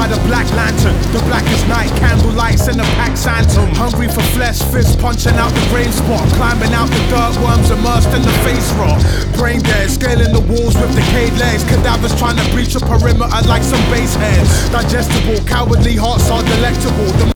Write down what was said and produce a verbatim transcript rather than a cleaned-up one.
by the black lantern. The blackest night, candle lights and the packed phantom. Hungry for flesh, fist punching out the grave spot. Climbing out the dirt, worms immersed in the face rot. Brain dead, scaling the walls with decayed legs. Cadavers trying to breach a perimeter like some base heads. Digestible, cowardly hearts are delectable. The